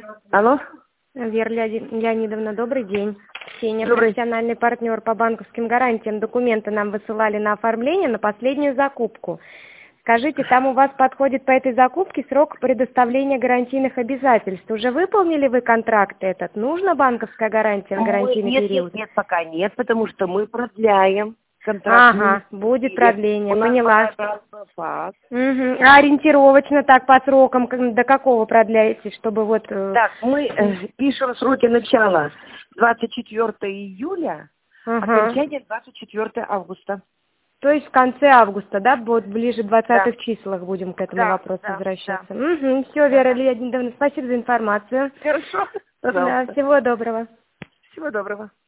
Алло? Вера Леонидовна, добрый день. Ксения, Добрый. профессиональный партнер по банковским гарантиям. Документы нам высылали на оформление на последнюю закупку. Скажите, там у вас подходит по этой закупке срок предоставления гарантийных обязательств. Уже выполнили вы контракт этот? Нужна банковская гарантия на гарантийный период? Нет, пока нет, потому что мы продляем контракт. Ага, будет продление, поняла. Фаз. Угу. А ориентировочно так по срокам, до какого продляете, чтобы вот... Так, мы пишем сроки начала 24 июля, окончание 24 августа. То есть в конце августа, да, вот ближе 20-х Да. числах будем к этому вопросу возвращаться. Да. Угу. Все, Вера Леонидовна, спасибо за информацию. Хорошо. Да, Пожалуйста. всего доброго. Всего доброго.